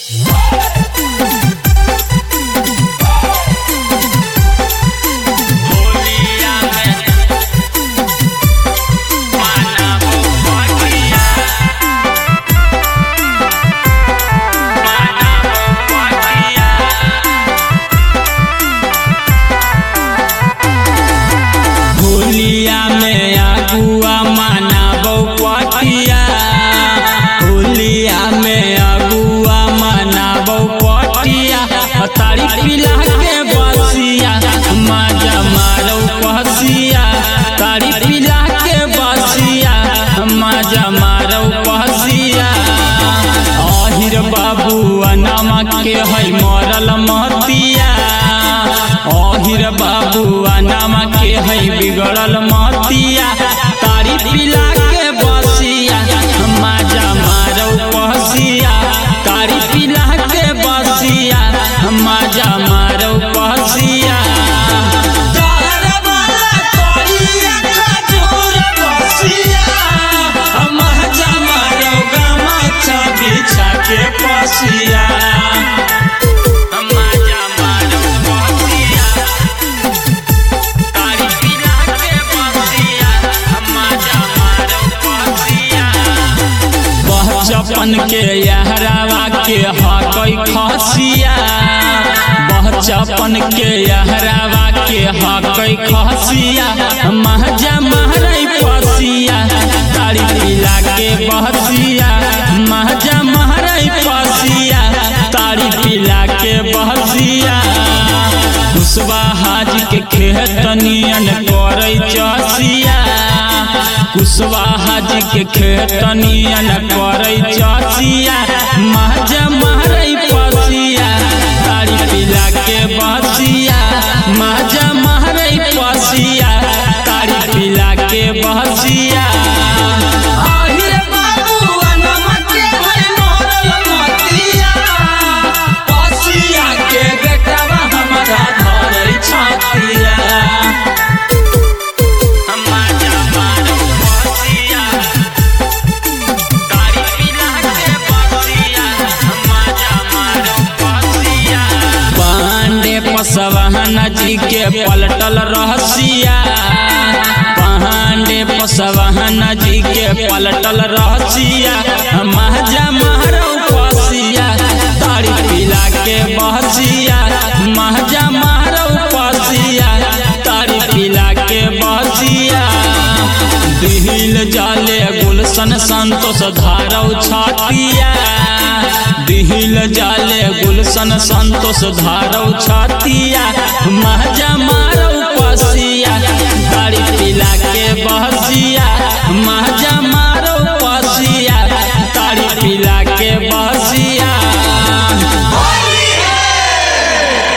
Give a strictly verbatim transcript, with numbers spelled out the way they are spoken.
तारी पिला के बसिया मजा मारो पहसिया तारी पिला के बसिया मजा मारो पहसिया अहिर बाबू नामा के है मरल मतिया अहिर बाबू नामा के है बिगड़ल मतिया तारी पिला के बसिया मजा मारो पहसिया तारी पिला के बसिया मजा मारो पहसिया मजा मारो गमछा बिछा के पसिया मजा मारो पहसिया तारी पिला के बसिया मजा मारो पहसिया बचपन के यहरावा के हकई खसिया बचपन के यहरावा के हकई खसिया महजा महरई पसिया तारी पिला के बहसिया महजा महरई पसिया तारी पिला के बहसिया कुशवा हाजी के खेतनियन करई चसिया कुशवा हाजी के खेतनियन करई चसिया महजा महरई पसिया तारी पिला के बसिया मजा महरई पसिया तारी पिला के बसिया अहिर बाबू नामा के है मरल मतिया पसिया के बेटवा हमरा धरई छतिया मजा मारो पसिया तारी पिला के बसिया मजा मारो पसिया पांडे पसवाहन जी के पलटल रहसिया पांडे पसवाहन जी के पलटल रहसिया महजा मारो पसिया तारी पिला के बहसिया महजा मारो पसिया तारी पिला के बहसिया दिल जाले गुलशन संतोष धारौ छतिया दिल जाले गुलशन संतोष धारौ छतिया महजा मारो पसिया तारी पिला के बहसिया महजा मारो पसिया तारी पिला के